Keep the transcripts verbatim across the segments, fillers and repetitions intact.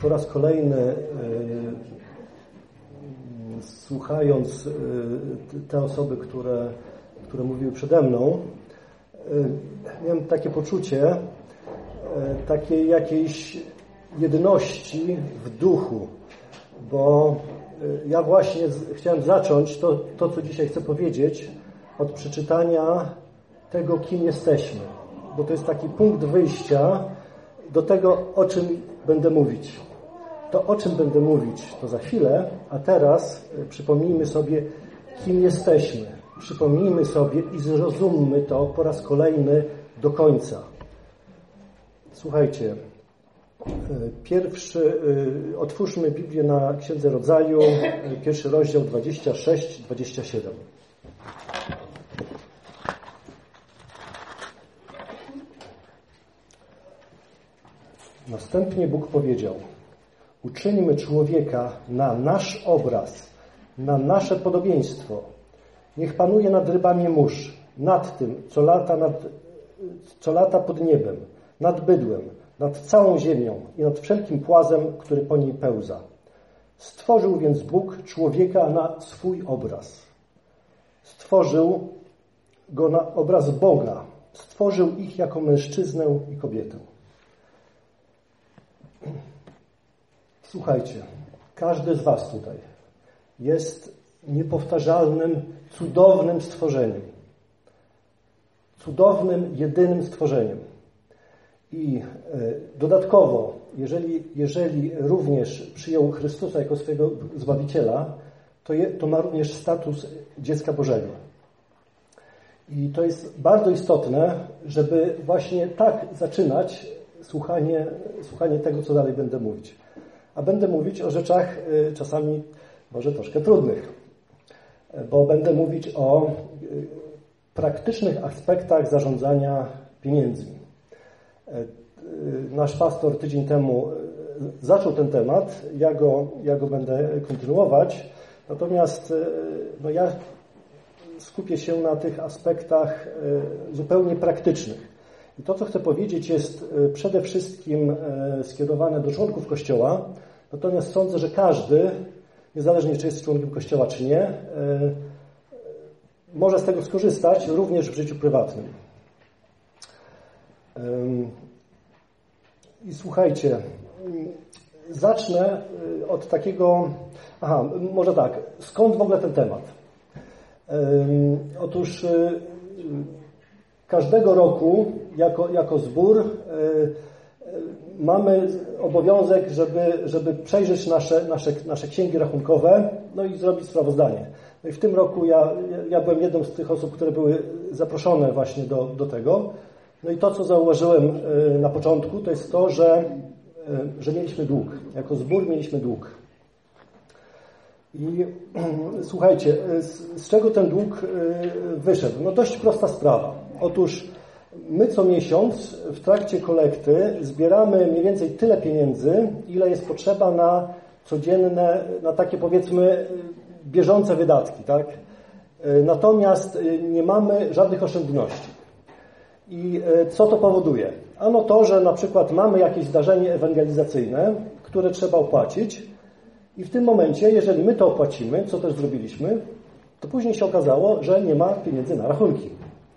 po raz kolejny słuchając te osoby, które, które mówiły przede mną, miałem takie poczucie takiej jakiejś jedności w duchu, bo ja właśnie chciałem zacząć to, to, co dzisiaj chcę powiedzieć, od przeczytania tego, kim jesteśmy, bo to jest taki punkt wyjścia do tego, o czym będę mówić. To, o czym będę mówić, to za chwilę, a teraz przypomnijmy sobie, kim jesteśmy. Przypomnijmy sobie i zrozummy to po raz kolejny do końca. Słuchajcie, pierwszy, otwórzmy Biblię na Księdze Rodzaju, pierwszy rozdział dwadzieścia sześć dwadzieścia siedem. Następnie Bóg powiedział: uczyńmy człowieka na nasz obraz, na nasze podobieństwo. Niech panuje nad rybami mórz, nad tym, co lata, nad, co lata pod niebem, nad bydłem, nad całą ziemią i nad wszelkim płazem, który po niej pełza. Stworzył więc Bóg człowieka na swój obraz. Stworzył go na obraz Boga. Stworzył ich jako mężczyznę i kobietę. Słuchajcie, każdy z was tutaj jest niepowtarzalnym, cudownym stworzeniem. Cudownym, jedynym stworzeniem. I dodatkowo, jeżeli, jeżeli również przyjął Chrystusa jako swojego Zbawiciela, to, je, to ma również status dziecka Bożego. I to jest bardzo istotne, żeby właśnie tak zaczynać słuchanie, słuchanie tego, co dalej będę mówić. A będę mówić o rzeczach czasami może troszkę trudnych, bo będę mówić o praktycznych aspektach zarządzania pieniędzmi. Nasz pastor tydzień temu zaczął ten temat, ja go, ja go będę kontynuować, natomiast no ja skupię się na tych aspektach zupełnie praktycznych. I to, co chcę powiedzieć, jest przede wszystkim skierowane do członków Kościoła, natomiast sądzę, że każdy, niezależnie czy jest członkiem Kościoła, czy nie, może z tego skorzystać również w życiu prywatnym. I słuchajcie, zacznę od takiego... Aha, może tak, skąd w ogóle ten temat? Otóż każdego roku jako, jako zbór mamy obowiązek, żeby, żeby przejrzeć nasze, nasze, nasze księgi rachunkowe, no i zrobić sprawozdanie. No i w tym roku ja, ja byłem jedną z tych osób, które były zaproszone właśnie do, do tego. No i to, co zauważyłem na początku, to jest to, że, że mieliśmy dług. Jako zbór mieliśmy dług. I słuchajcie, z, z czego ten dług wyszedł? No dość prosta sprawa. Otóż my co miesiąc w trakcie kolekty zbieramy mniej więcej tyle pieniędzy, ile jest potrzeba na codzienne, na takie powiedzmy bieżące wydatki, tak? Natomiast nie mamy żadnych oszczędności. I co to powoduje? Ano to, że na przykład mamy jakieś zdarzenie ewangelizacyjne, które trzeba opłacić i w tym momencie, jeżeli my to opłacimy, co też zrobiliśmy, to później się okazało, że nie ma pieniędzy na rachunki.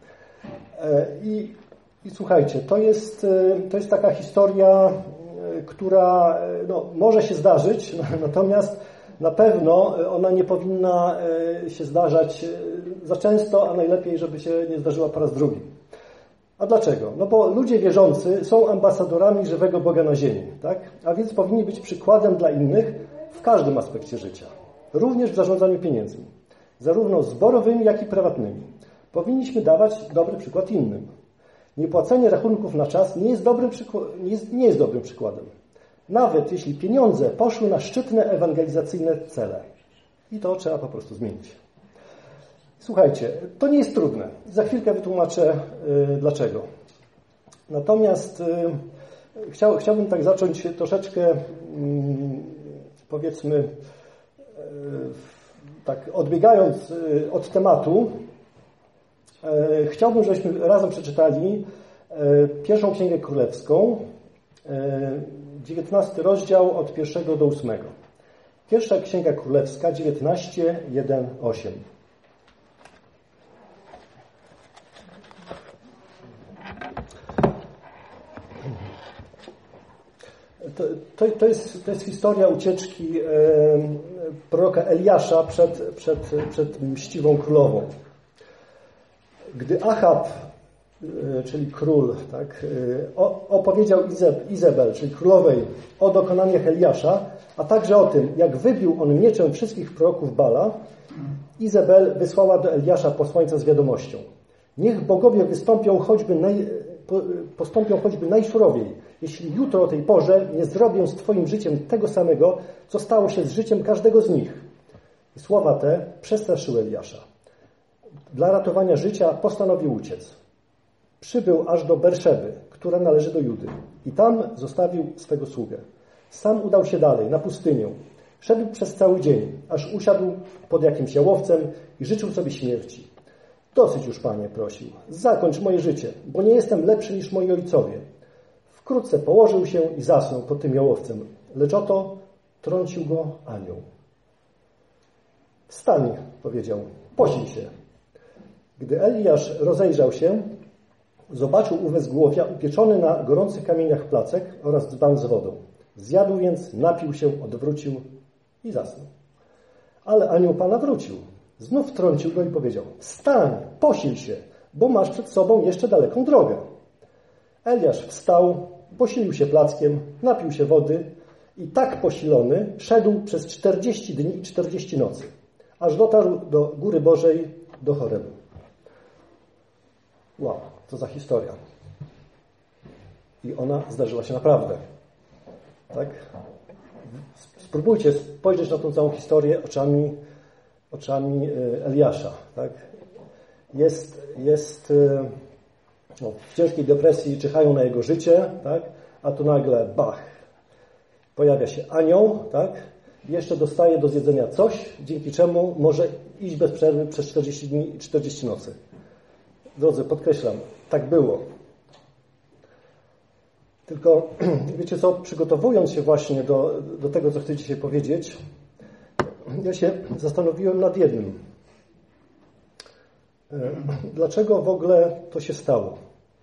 I, i słuchajcie, to jest, to jest taka historia, która no, może się zdarzyć, natomiast na pewno ona nie powinna się zdarzać za często, a najlepiej, żeby się nie zdarzyła po raz drugi. A dlaczego? No bo ludzie wierzący są ambasadorami żywego Boga na ziemi, tak? A więc powinni być przykładem dla innych w każdym aspekcie życia. Również w zarządzaniu pieniędzmi. Zarówno zborowymi, jak i prywatnymi. Powinniśmy dawać dobry przykład innym. Niepłacenie rachunków na czas nie jest dobrym, przykład, nie jest, nie jest dobrym przykładem. Nawet jeśli pieniądze poszły na szczytne ewangelizacyjne cele. I to trzeba po prostu zmienić. Słuchajcie, to nie jest trudne. Za chwilkę wytłumaczę yy, dlaczego. Natomiast yy, chciał, chciałbym tak zacząć troszeczkę, yy, powiedzmy, yy, tak odbiegając yy, od tematu, yy, chciałbym, żebyśmy razem przeczytali yy, pierwszą Księgę Królewską, yy, dziewiętnasty rozdział od pierwszego do ósmego. Pierwsza Księga Królewska, dziewiętnaście, jeden, osiem. To, to, to, jest, to jest historia ucieczki e, proroka Eliasza przed, przed, przed mściwą królową. Gdy Achab, e, czyli król, tak, e, o, opowiedział Izeb, Izebel, czyli królowej, o dokonaniach Eliasza, a także o tym, jak wybił on mieczem wszystkich proroków Bala, Izebel wysłała do Eliasza posłańca z wiadomością: niech bogowie wystąpią choćby naj, postąpią choćby najsurowiej, jeśli jutro o tej porze nie zrobię z twoim życiem tego samego, co stało się z życiem każdego z nich. I słowa te przestraszyły Eliasza. Dla ratowania życia postanowił uciec. Przybył aż do Berszeby, która należy do Judy, i tam zostawił swego sługę. Sam udał się dalej, na pustynię. Szedł przez cały dzień, aż usiadł pod jakimś jałowcem i życzył sobie śmierci. Dosyć już, Panie, prosił, zakończ moje życie, bo nie jestem lepszy niż moi ojcowie. Wkrótce położył się i zasnął pod tym jałowcem, lecz oto trącił go anioł. Wstań, powiedział, posil się. Gdy Eliasz rozejrzał się, zobaczył u wezgłowia upieczony na gorących kamieniach placek oraz dzban z wodą. Zjadł więc, napił się, odwrócił i zasnął. Ale anioł Pana wrócił. Znów trącił go i powiedział: wstań, posil się, bo masz przed sobą jeszcze daleką drogę. Eliasz wstał, posilił się plackiem, napił się wody i tak posilony szedł przez czterdzieści dni i czterdzieści nocy, aż dotarł do Góry Bożej, do Chorebu. Wow, co za historia. I ona zdarzyła się naprawdę. Tak? Spróbujcie spojrzeć na tą całą historię oczami, oczami Eliasza. Tak? Jest, jest no, w ciężkiej depresji, czyhają na jego życie, tak? A tu nagle bach, pojawia się anioł, tak? I jeszcze dostaje do zjedzenia coś, dzięki czemu może iść bez przerwy przez czterdzieści dni i czterdzieści nocy. Drodzy, podkreślam, tak było. Tylko, wiecie co, przygotowując się właśnie do, do tego, co chcę dzisiaj powiedzieć, ja się zastanowiłem nad jednym. Dlaczego w ogóle to się stało?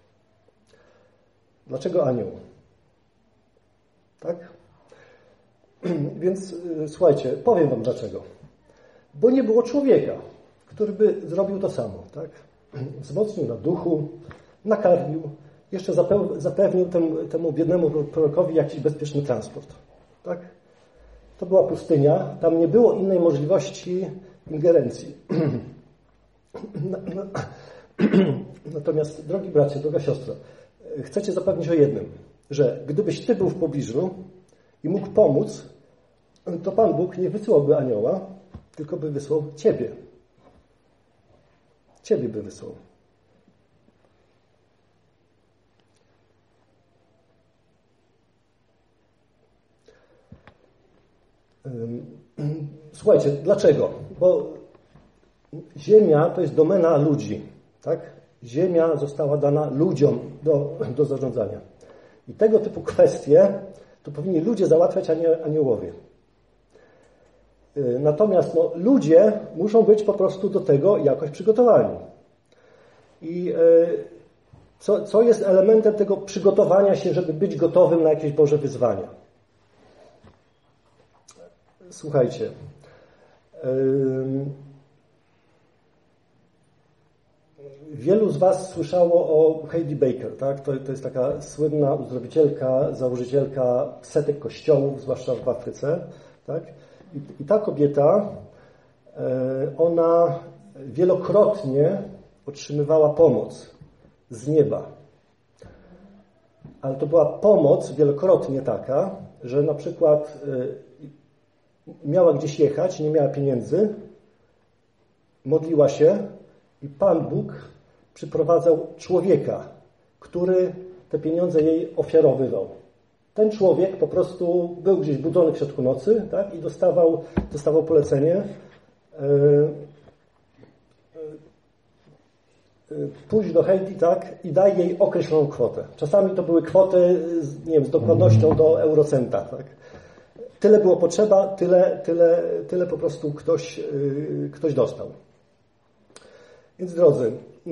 Dlaczego anioł? Tak? Więc słuchajcie, powiem wam dlaczego. Bo nie było człowieka, który by zrobił to samo. Tak? Wzmocnił na duchu, nakarmił, jeszcze zapewnił temu, temu biednemu prorokowi jakiś bezpieczny transport. Tak? To była pustynia, tam nie było innej możliwości ingerencji. Natomiast, drogi bracie, droga siostro, chcę cię zapewnić o jednym, że gdybyś ty był w pobliżu i mógł pomóc, to Pan Bóg nie wysyłałby anioła, tylko by wysłał ciebie. Ciebie by wysłał. Słuchajcie, dlaczego? Bo ziemia to jest domena ludzi, tak? Ziemia została dana ludziom do, do zarządzania. I tego typu kwestie to powinni ludzie załatwiać, a nie aniołowie. Natomiast no, ludzie muszą być po prostu do tego jakoś przygotowani. I co, co jest elementem tego przygotowania się, żeby być gotowym na jakieś Boże wyzwania? Słuchajcie. Wielu z was słyszało o Heidi Baker, tak? To, to jest taka słynna uzdrowicielka, założycielka setek kościołów, zwłaszcza w Afryce, tak? I, i ta kobieta, ona wielokrotnie otrzymywała pomoc z nieba. Ale to była pomoc wielokrotnie taka, że na przykład miała gdzieś jechać, nie miała pieniędzy, modliła się i Pan Bóg przyprowadzał człowieka, który te pieniądze jej ofiarowywał. Ten człowiek po prostu był gdzieś budzony w środku nocy, tak, i dostawał, dostawał polecenie. pójść do Heidi, tak, i daj jej określoną kwotę. Czasami to były kwoty, nie wiem, z dokładnością do eurocenta, tak. Tyle było potrzeba, tyle, tyle, tyle po prostu ktoś, ktoś dostał. Więc drodzy,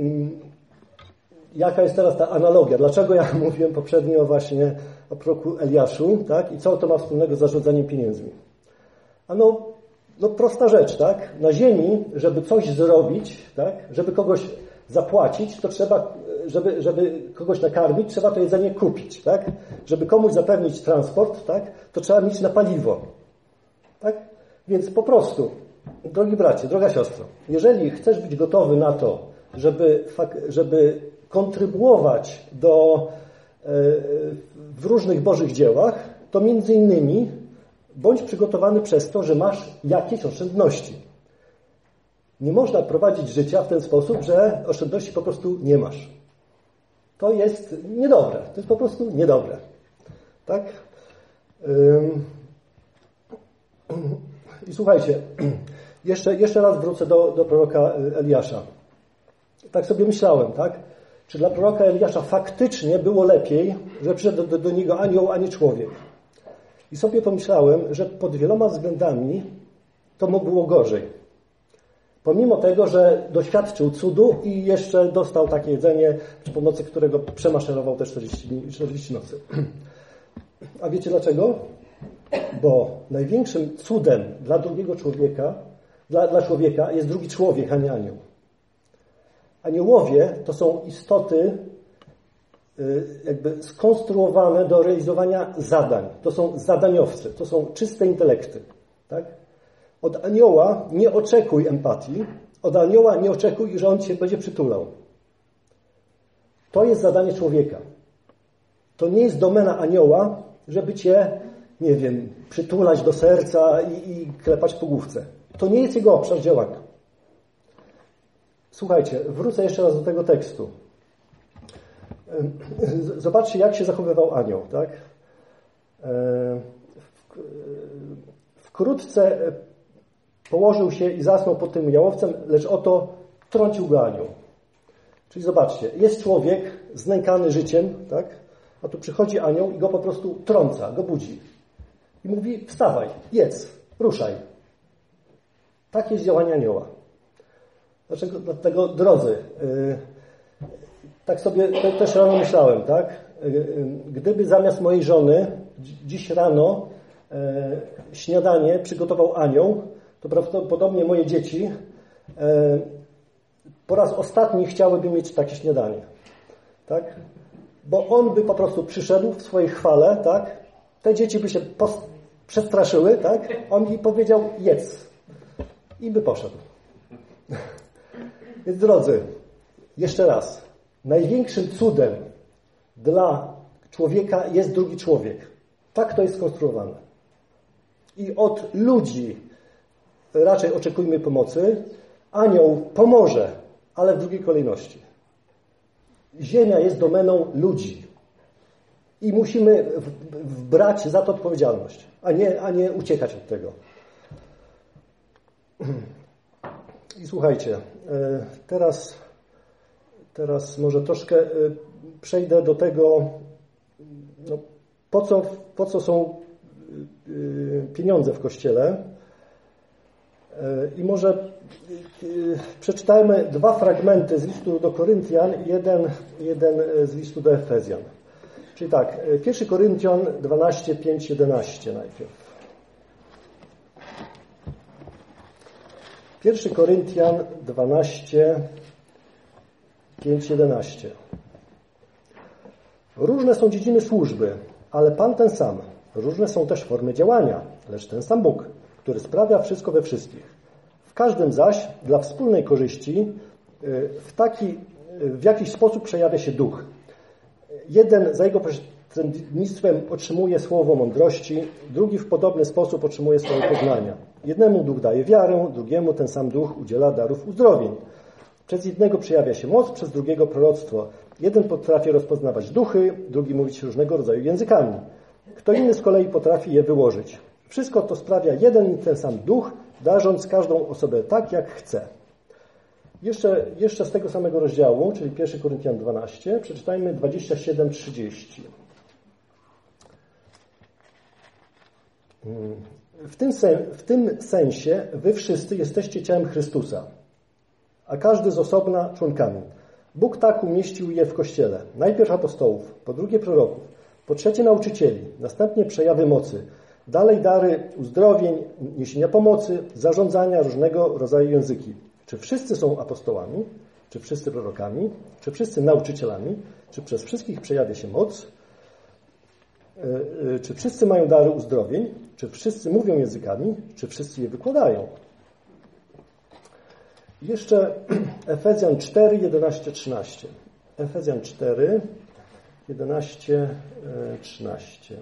jaka jest teraz ta analogia? Dlaczego ja mówiłem poprzednio właśnie o proroku Eliaszu, tak? I co to ma wspólnego z zarządzaniem pieniędzmi? Ano, no prosta rzecz, tak? Na ziemi, żeby coś zrobić, tak? Żeby kogoś zapłacić, to trzeba, żeby, żeby kogoś nakarmić, trzeba to jedzenie kupić, tak? Żeby komuś zapewnić transport, tak? To trzeba mieć na paliwo, tak? Więc po prostu, drogi bracie, droga siostro, jeżeli chcesz być gotowy na to, żeby, żeby kontrybuować do, w różnych Bożych dziełach, to między innymi bądź przygotowany przez to, że masz jakieś oszczędności. Nie można prowadzić życia w ten sposób, że oszczędności po prostu nie masz. To jest niedobre. To jest po prostu niedobre. Tak? I słuchajcie, jeszcze, jeszcze raz wrócę do, do proroka Eliasza. Tak sobie myślałem, tak? Czy dla proroka Eliasza faktycznie było lepiej, że przyszedł do, do niego anioł, a nie człowiek? I sobie pomyślałem, że pod wieloma względami to mu było gorzej. Pomimo tego, że doświadczył cudu i jeszcze dostał takie jedzenie, przy pomocy którego przemaszerował te czterdzieści, czterdzieści nocy. A wiecie dlaczego? Bo największym cudem dla drugiego człowieka, dla, dla człowieka jest drugi człowiek, a nie anioł. Aniołowie to są istoty jakby skonstruowane do realizowania zadań. To są zadaniowcy, to są czyste intelekty. Tak? Od anioła nie oczekuj empatii, od anioła nie oczekuj, że on cię będzie przytulał. To jest zadanie człowieka. To nie jest domena anioła, żeby cię, nie wiem, przytulać do serca i, i klepać po główce. To nie jest jego obszar działania. Słuchajcie, wrócę jeszcze raz do tego tekstu. Zobaczcie, jak się zachowywał anioł. Tak? Wkrótce położył się i zasnął pod tym jałowcem, lecz oto trącił go anioł. Czyli zobaczcie, jest człowiek znękany życiem, tak? A tu przychodzi anioł i go po prostu trąca, go budzi. I mówi, wstawaj, jedz, ruszaj. Takie jest działanie anioła. Dlaczego? Dlatego, drodzy, yy, tak sobie te, też rano myślałem, tak? Yy, gdyby zamiast mojej żony dziś rano yy, śniadanie przygotował anioł, to prawdopodobnie moje dzieci yy, po raz ostatni chciałyby mieć takie śniadanie. Tak? Bo on by po prostu przyszedł w swojej chwale, tak? Te dzieci by się przestraszyły, tak? On mi powiedział, jedz. I by poszedł. Więc drodzy, jeszcze raz. Największym cudem dla człowieka jest drugi człowiek. Tak to jest skonstruowane. I od ludzi raczej oczekujmy pomocy. Anioł pomoże, ale w drugiej kolejności. Ziemia jest domeną ludzi. I musimy brać za to odpowiedzialność, a nie, a nie uciekać od tego. I słuchajcie, teraz, teraz może troszkę przejdę do tego, no, po co, po co są pieniądze w Kościele. I może przeczytajmy dwa fragmenty z listu do Koryntian i jeden, jeden z listu do Efezjan. Czyli tak, pierwszy Koryntian dwanaście, pięć, jedenaście najpierw. pierwszy Koryntian dwanaście, pięć, jedenaście. Różne są dziedziny służby, ale Pan ten sam. Różne są też formy działania, lecz ten sam Bóg, który sprawia wszystko we wszystkich. W każdym zaś dla wspólnej korzyści w, taki, w jakiś sposób przejawia się duch. Jeden za jego pośrednictwem otrzymuje słowo mądrości, drugi w podobny sposób otrzymuje słowo poznania. Jednemu duch daje wiarę, drugiemu ten sam duch udziela darów uzdrowień. Przez jednego przejawia się moc, przez drugiego proroctwo. Jeden potrafi rozpoznawać duchy, drugi mówić różnego rodzaju językami. Kto inny z kolei potrafi je wyłożyć. Wszystko to sprawia jeden i ten sam duch, darząc każdą osobę tak, jak chce. Jeszcze, jeszcze z tego samego rozdziału, czyli pierwszy Koryntian dwanaście, przeczytajmy dwadzieścia siedem trzydzieści. W tym, w tym sensie wy wszyscy jesteście ciałem Chrystusa, a każdy z osobna członkami. Bóg tak umieścił je w Kościele. Najpierw apostołów, po drugie proroków, po trzecie nauczycieli, następnie przejawy mocy, dalej dary uzdrowień, niesienia pomocy, zarządzania, różnego rodzaju języki. Czy wszyscy są apostołami? Czy wszyscy prorokami? Czy wszyscy nauczycielami? Czy przez wszystkich przejawia się moc? Czy wszyscy mają dary uzdrowień? Czy wszyscy mówią językami? Czy wszyscy je wykładają? Jeszcze Efezjan cztery, jedenaście, trzynaście. Efezjan cztery, jedenaście, trzynaście.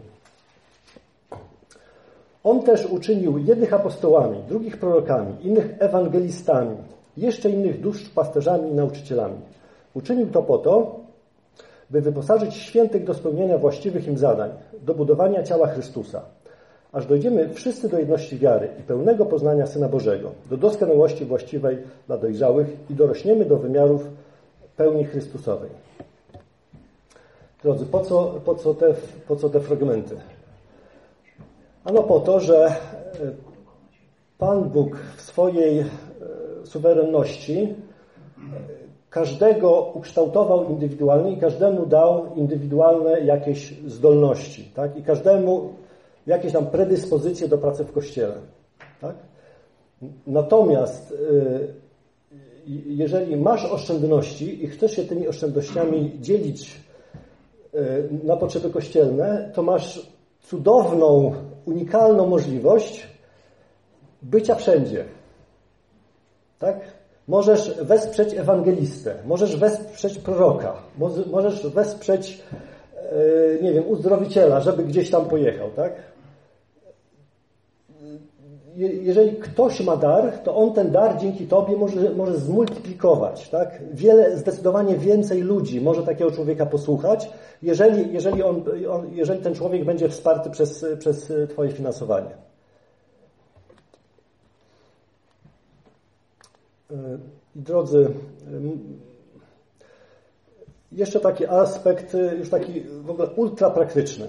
On też uczynił jednych apostołami, drugich prorokami, innych ewangelistami, jeszcze innych duszpasterzami i nauczycielami. Uczynił to po to, by wyposażyć świętych do spełniania właściwych im zadań, do budowania ciała Chrystusa, aż dojdziemy wszyscy do jedności wiary i pełnego poznania Syna Bożego, do doskonałości właściwej dla dojrzałych i dorośniemy do wymiarów pełni Chrystusowej. Drodzy, po co, po co, te, po co te fragmenty? Ano po to, że Pan Bóg w swojej suwerenności każdego ukształtował indywidualnie i każdemu dał indywidualne jakieś zdolności, tak? I każdemu jakieś tam predyspozycje do pracy w Kościele, tak? Natomiast jeżeli masz oszczędności i chcesz się tymi oszczędnościami dzielić na potrzeby kościelne, to masz cudowną, unikalną możliwość bycia wszędzie. Tak? Możesz wesprzeć ewangelistę, możesz wesprzeć proroka, możesz wesprzeć, nie wiem, uzdrowiciela, żeby gdzieś tam pojechał, tak? Jeżeli ktoś ma dar, to on ten dar dzięki Tobie może, może zmultiplikować, tak? Wiele, zdecydowanie więcej ludzi może takiego człowieka posłuchać, jeżeli, jeżeli, on, on, jeżeli ten człowiek będzie wsparty przez, przez Twoje finansowanie. Drodzy, jeszcze taki aspekt, już taki w ogóle ultra praktyczny.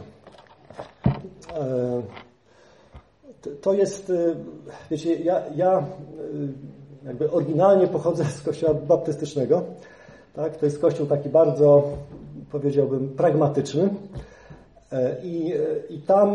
To jest, wiecie, ja, ja jakby oryginalnie pochodzę z kościoła baptystycznego. Tak? To jest kościół taki bardzo, powiedziałbym, pragmatyczny. I, i tam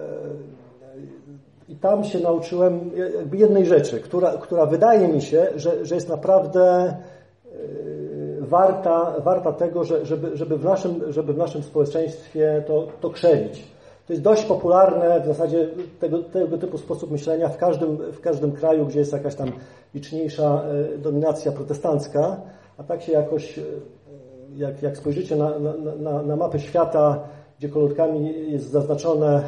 I tam się nauczyłem jakby jednej rzeczy, która, która wydaje mi się, że, że jest naprawdę warta, warta tego, że, żeby, żeby, w naszym, żeby w naszym społeczeństwie to, to krzewić. To jest dość popularne w zasadzie tego, tego typu sposób myślenia w każdym, w każdym kraju, gdzie jest jakaś tam liczniejsza dominacja protestancka, a tak się jakoś, jak, jak spojrzycie na, na, na, na mapę świata, gdzie kolorkami jest zaznaczone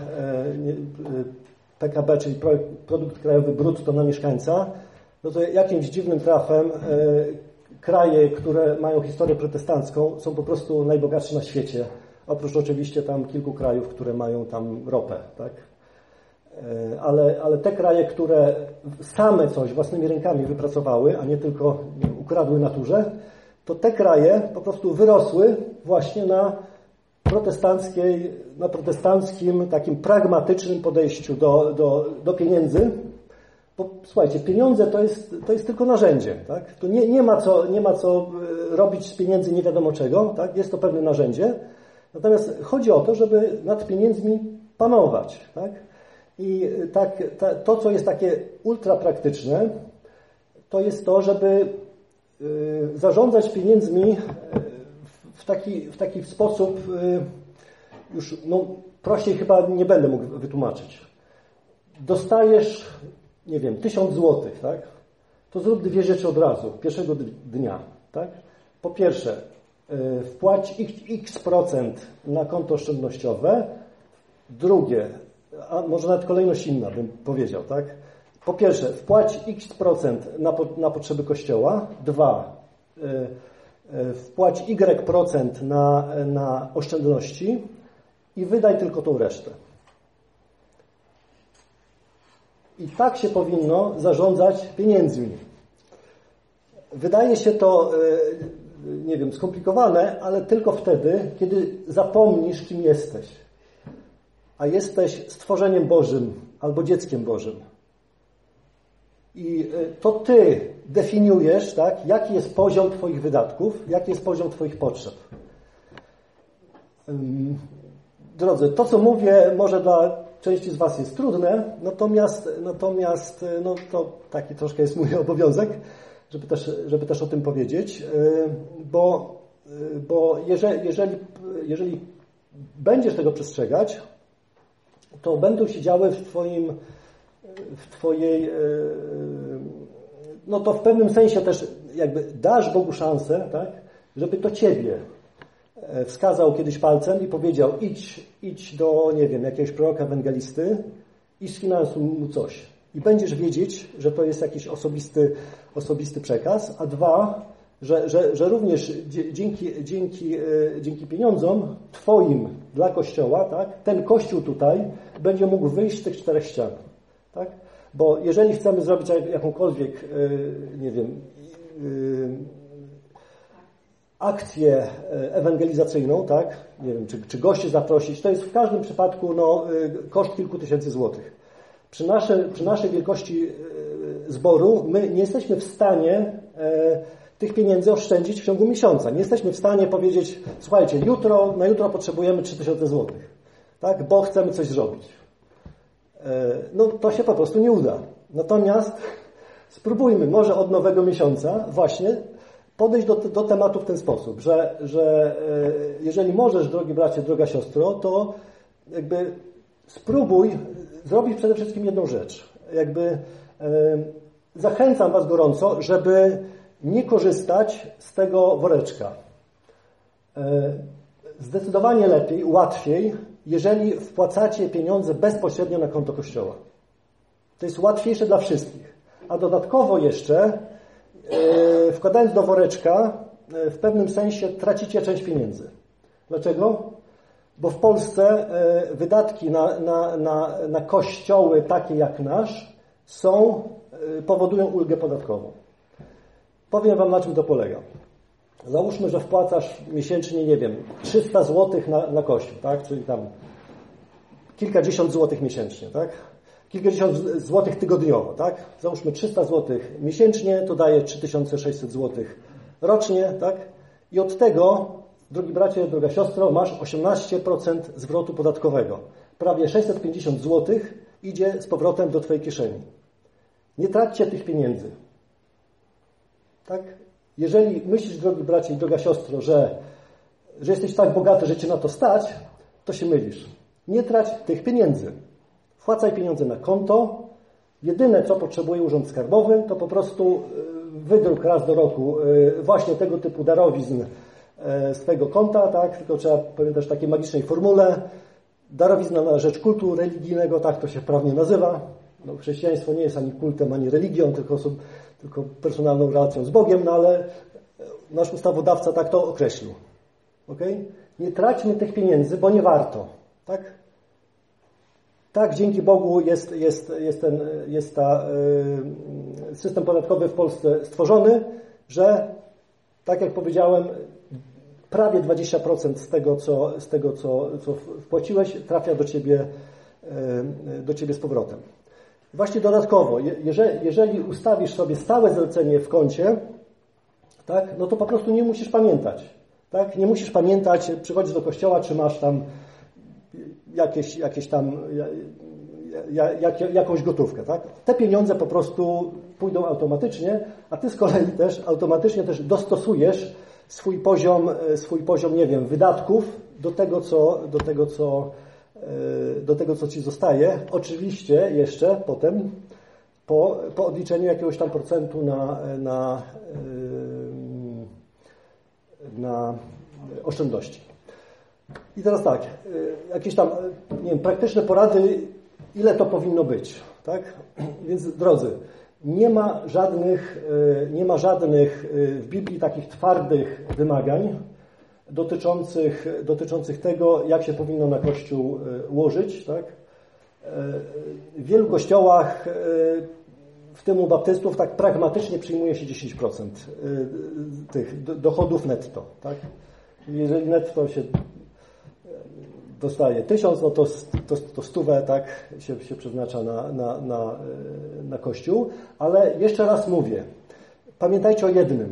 P K B, czyli produkt krajowy brutto na mieszkańca, no to jakimś dziwnym trafem kraje, które mają historię protestancką, są po prostu najbogatsze na świecie. Oprócz oczywiście tam kilku krajów, które mają tam ropę, tak? Ale, ale te kraje, które same coś własnymi rękami wypracowały, a nie tylko ukradły naturze, to te kraje po prostu wyrosły właśnie na protestanckiej, na protestanckim, takim pragmatycznym podejściu do, do, do pieniędzy. Bo słuchajcie, pieniądze to jest, to jest tylko narzędzie, tak? To nie, nie ma co, nie ma co robić z pieniędzy nie wiadomo czego, tak? Jest to pewne narzędzie. Natomiast chodzi o to, żeby nad pieniędzmi panować, tak? I tak, ta, to, co jest takie ultra praktyczne, to jest to, żeby y, zarządzać pieniędzmi w taki, w taki sposób, y, już no, prościej chyba nie będę mógł wytłumaczyć. Dostajesz, nie wiem, tysiąc złotych, tak? To zrób dwie rzeczy od razu, pierwszego dnia, tak? Po pierwsze, y, wpłać x procent na konto oszczędnościowe. Drugie, a może nawet kolejność inna bym powiedział, tak? Po pierwsze, wpłać x procent na, po, na potrzeby Kościoła. Dwa, y, y, wpłać y procent na, na oszczędności i wydaj tylko tą resztę. I tak się powinno zarządzać pieniędzmi. wydaje się to, nie wiem, skomplikowane, ale tylko wtedy, kiedy zapomnisz, kim jesteś. A jesteś stworzeniem Bożym albo dzieckiem Bożym. I to Ty definiujesz, tak, jaki jest poziom Twoich wydatków, jaki jest poziom Twoich potrzeb. Drodzy, to co mówię może dla części z Was jest trudne, natomiast, natomiast no, to taki troszkę jest mój obowiązek, żeby też, żeby też o tym powiedzieć, bo, bo jeżeli, jeżeli, jeżeli będziesz tego przestrzegać, to będą się działy w Twoim, w Twojej, no to w pewnym sensie też jakby dasz Bogu szansę, tak, żeby to Ciebie wskazał kiedyś palcem i powiedział idź, idź do, nie wiem, jakiegoś proroka ewangelisty i sfinansuj mu coś. I będziesz wiedzieć, że to jest jakiś osobisty, osobisty przekaz, a dwa, że, że, że również dzięki, dzięki, dzięki pieniądzom Twoim dla Kościoła, tak, ten Kościół tutaj będzie mógł wyjść z tych czterech ścian. Tak? Bo jeżeli chcemy zrobić jakąkolwiek, nie wiem, akcję ewangelizacyjną, tak, nie wiem, czy, czy gości zaprosić, to jest w każdym przypadku no, koszt kilku tysięcy złotych. Przy, nasze, przy naszej wielkości zboru my nie jesteśmy w stanie e, tych pieniędzy oszczędzić w ciągu miesiąca. Nie jesteśmy w stanie powiedzieć, słuchajcie, jutro, na jutro potrzebujemy trzy tysiące złotych, tak, bo chcemy coś zrobić. E, no to się po prostu nie uda. Natomiast spróbujmy może od nowego miesiąca właśnie podejść do, do tematu w ten sposób, że, że e, jeżeli możesz, drogi bracie, droga siostro, to jakby spróbuj zrobić przede wszystkim jedną rzecz. Jakby e, zachęcam Was gorąco, żeby nie korzystać z tego woreczka. E, zdecydowanie lepiej, łatwiej, jeżeli wpłacacie pieniądze bezpośrednio na konto Kościoła. To jest łatwiejsze dla wszystkich. A dodatkowo jeszcze e, wkładając do woreczka e, w pewnym sensie tracicie część pieniędzy. Dlaczego? Bo w Polsce wydatki na, na, na, na kościoły takie jak nasz są, powodują ulgę podatkową. Powiem Wam, na czym to polega. Załóżmy, że wpłacasz miesięcznie, nie wiem, trzysta złotych na, na kościół, tak? Czyli tam kilkadziesiąt złotych miesięcznie, tak? Kilkadziesiąt złotych tygodniowo, tak? Załóżmy trzysta złotych miesięcznie, to daje trzy tysiące sześćset złotych rocznie, tak? I od tego, drogi bracie, droga siostro, masz osiemnaście procent zwrotu podatkowego. Prawie sześćset pięćdziesiąt złotych idzie z powrotem do Twojej kieszeni. Nie traćcie tych pieniędzy. Tak? Jeżeli myślisz, drogi bracie i droga siostro, że, że jesteś tak bogaty, że Cię na to stać, to się mylisz. Nie trać tych pieniędzy. Wpłacaj pieniądze na konto. Jedyne, co potrzebuje Urząd Skarbowy, to po prostu wydruk raz do roku właśnie tego typu darowizn z tego konta, tak? Tylko trzeba pamiętać o takiej magicznej formule. Darowizna na rzecz kultu religijnego, tak to się prawnie nazywa. No, chrześcijaństwo nie jest ani kultem, ani religią, tylko, tylko personalną relacją z Bogiem, no ale nasz ustawodawca tak to określił. Okay? Nie traćmy tych pieniędzy, bo nie warto. Tak? Tak, dzięki Bogu jest, jest, jest ten jest ta, y, system podatkowy w Polsce stworzony, że tak jak powiedziałem, prawie dwadzieścia procent z tego, co, z tego co, co wpłaciłeś, trafia do Ciebie, do Ciebie z powrotem. Właśnie dodatkowo, jeżeli, jeżeli ustawisz sobie stałe zlecenie w koncie, tak, no to po prostu nie musisz pamiętać. Tak? Nie musisz pamiętać, przychodzisz do kościoła, czy masz tam jakieś, jakieś tam jak, jakąś gotówkę. Tak? Te pieniądze po prostu pójdą automatycznie, a Ty z kolei też automatycznie też dostosujesz swój poziom, swój poziom, nie wiem, wydatków do tego, co, do tego, co, do tego, co Ci zostaje. Oczywiście jeszcze potem po, po odliczeniu jakiegoś tam procentu na, na, na oszczędności. I teraz tak, jakieś tam, nie wiem, praktyczne porady, ile to powinno być, tak? Więc drodzy, nie ma żadnych, nie ma żadnych w Biblii takich twardych wymagań dotyczących, dotyczących tego, jak się powinno na Kościół łożyć. Tak? W wielu kościołach w tym u baptystów tak pragmatycznie przyjmuje się dziesięć procent tych dochodów netto. Tak? Jeżeli netto się dostaje tysiąc, no to, to, to stówę tak, się, się przeznacza na, na, na, na Kościół. Ale jeszcze raz mówię, pamiętajcie o jednym.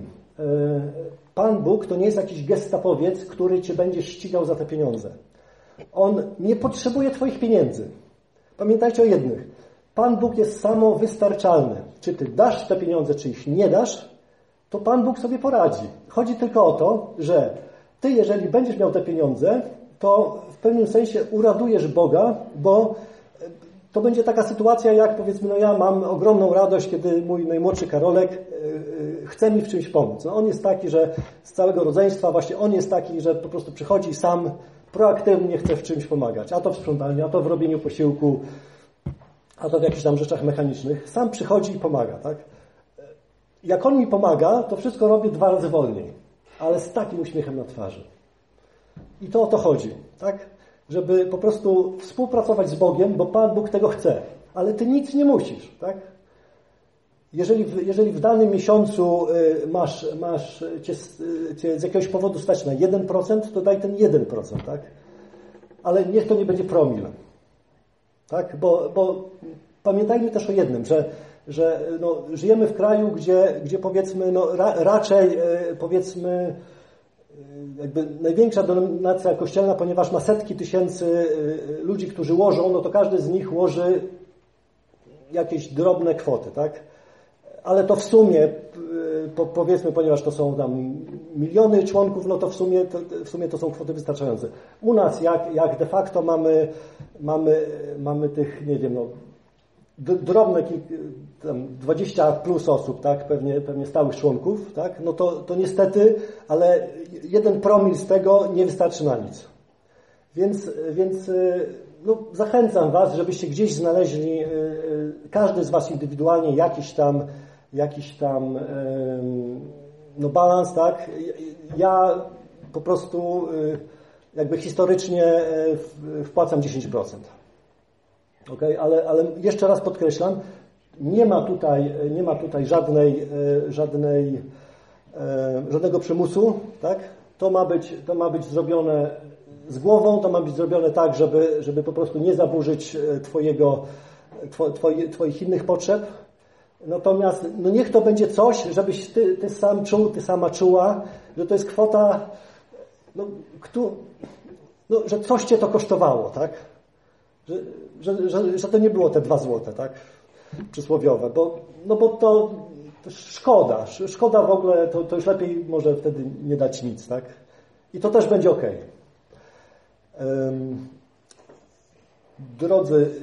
Pan Bóg to nie jest jakiś gestapowiec, który cię będzie ścigał za te pieniądze. On nie potrzebuje twoich pieniędzy. Pamiętajcie o jednym. Pan Bóg jest samowystarczalny. Czy ty dasz te pieniądze, czy ich nie dasz, to Pan Bóg sobie poradzi. Chodzi tylko o to, że ty, jeżeli będziesz miał te pieniądze, to w pewnym sensie uradujesz Boga, bo to będzie taka sytuacja, jak powiedzmy, no ja mam ogromną radość, kiedy mój najmłodszy Karolek chce mi w czymś pomóc. No on jest taki, że z całego rodzeństwa właśnie on jest taki, że po prostu przychodzi sam proaktywnie chce w czymś pomagać. A to w sprzątaniu, a to w robieniu posiłku, a to w jakichś tam rzeczach mechanicznych. Sam przychodzi i pomaga, tak? Jak on mi pomaga, to wszystko robię dwa razy wolniej, ale z takim uśmiechem na twarzy. I to o to chodzi, tak? Żeby po prostu współpracować z Bogiem, bo Pan Bóg tego chce. Ale ty nic nie musisz, tak? Jeżeli w, jeżeli w danym miesiącu masz, masz cię, cię z jakiegoś powodu stać na jeden procent, to daj ten jeden procent, tak? Ale niech to nie będzie promil. Tak? Bo, bo pamiętajmy też o jednym, że, że no, żyjemy w kraju, gdzie, gdzie powiedzmy, no, ra, raczej powiedzmy jakby największa denominacja kościelna, ponieważ ma setki tysięcy ludzi, którzy łożą, no to każdy z nich łoży jakieś drobne kwoty, tak? Ale to w sumie, powiedzmy, ponieważ to są tam miliony członków, no to w sumie to, w sumie to są kwoty wystarczające. U nas, jak, jak de facto mamy, mamy, mamy tych, nie wiem, no, drobne, tam dwadzieścia plus osób, tak, pewnie, pewnie stałych członków, tak, no to, to niestety, ale jeden promil z tego nie wystarczy na nic. Więc, więc no, zachęcam was, żebyście gdzieś znaleźli, każdy z was indywidualnie jakiś tam, jakiś tam no, balans, tak. Ja po prostu jakby historycznie wpłacam dziesięć procent. Okay? Ale, ale jeszcze raz podkreślam, nie ma tutaj, nie ma tutaj żadnej, żadnej, żadnego przymusu, tak? To ma być, to ma być zrobione z głową, to ma być zrobione tak, żeby, żeby po prostu nie zaburzyć twojego, twoje, twoich innych potrzeb. Natomiast no niech to będzie coś, żebyś ty, ty sam czuł, ty sama czuła, że to jest kwota, no, kto, no, że coś cię to kosztowało, tak? Że, że, że, że to nie było te dwa złote, tak? Przysłowiowe, bo, no bo to, to szkoda, szkoda w ogóle, to, to już lepiej może wtedy nie dać nic, tak? I to też będzie okej. Um, drodzy,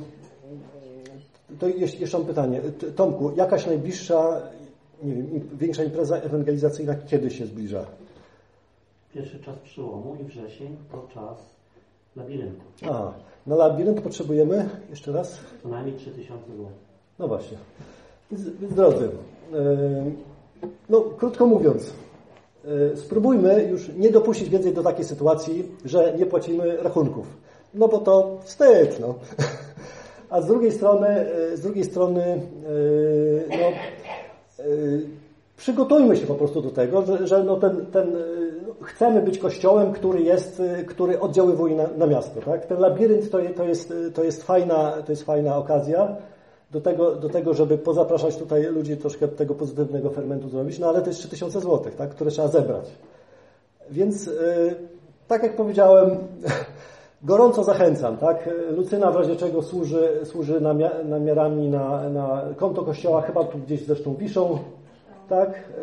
to jeszcze mam pytanie. Tomku, jakaś najbliższa, nie wiem, większa impreza ewangelizacyjna kiedy się zbliża? Pierwszy czas przełomu i wrzesień to czas labiryntu. A, na labirynt potrzebujemy, jeszcze raz? Co najmniej trzy tysiące złotych. No właśnie. Więc, więc drodzy, no krótko mówiąc, spróbujmy już nie dopuścić więcej do takiej sytuacji, że nie płacimy rachunków. No bo to wstyd, no. A z drugiej strony, z drugiej strony, no, przygotujmy się po prostu do tego, że, że no ten, ten, chcemy być kościołem, który jest, który oddziaływuje na, na miasto. Tak? Ten labirynt to, to, jest, to, jest fajna, to jest fajna okazja do tego, do tego, żeby pozapraszać tutaj ludzi, troszkę tego pozytywnego fermentu zrobić, no ale to jest trzy tysiące złotych, tak? Które trzeba zebrać. Więc tak jak powiedziałem, gorąco zachęcam, tak? Lucyna w razie czego służy, służy namiarami na, na konto kościoła, chyba tu gdzieś zresztą wiszą, tak?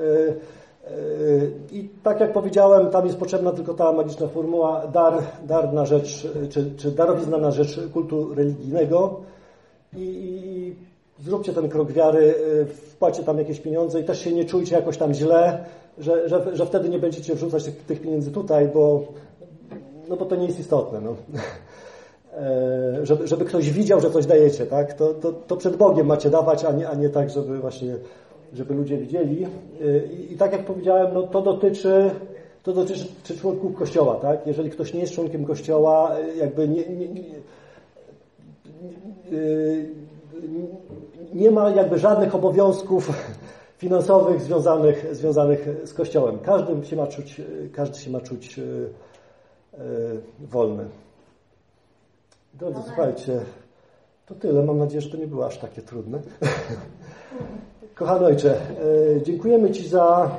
I tak jak powiedziałem, tam jest potrzebna tylko ta magiczna formuła dar, dar na rzecz, czy, czy darowizna na rzecz kultu religijnego i, i zróbcie ten krok wiary, wpłacie tam jakieś pieniądze i też się nie czujcie jakoś tam źle, że, że, że wtedy nie będziecie wrzucać tych, tych pieniędzy tutaj, bo, no bo to nie jest istotne. No. Żeby, żeby ktoś widział, że coś dajecie, tak? To, to, to przed Bogiem macie dawać, a nie, a nie tak, żeby właśnie żeby ludzie widzieli. I, i tak jak powiedziałem, no to dotyczy to dotyczy czy członków Kościoła, tak? Jeżeli ktoś nie jest członkiem Kościoła, jakby nie, nie, nie, nie ma jakby żadnych obowiązków finansowych związanych, związanych z Kościołem. Każdy się ma czuć, każdy się ma czuć wolny. Drodzy, słuchajcie, to tyle. Mam nadzieję, że to nie było aż takie trudne. Kochany Ojcze, dziękujemy Ci za,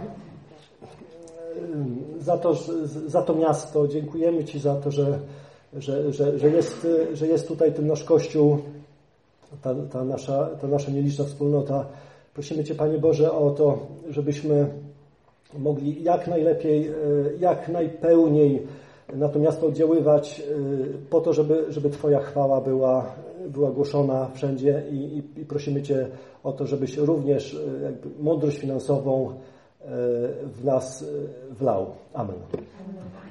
za, to, za to miasto. Dziękujemy Ci za to, że, że, że, że, jest, że jest tutaj ten nasz Kościół, ta, ta, nasza, ta nasza nieliczna wspólnota. Prosimy Cię, Panie Boże, o to, żebyśmy mogli jak najlepiej, jak najpełniej na to miasto oddziaływać po to, żeby, żeby Twoja chwała była, była głoszona wszędzie i, i, i prosimy Cię o to, żebyś również jakby mądrość finansową w nas wlał. Amen.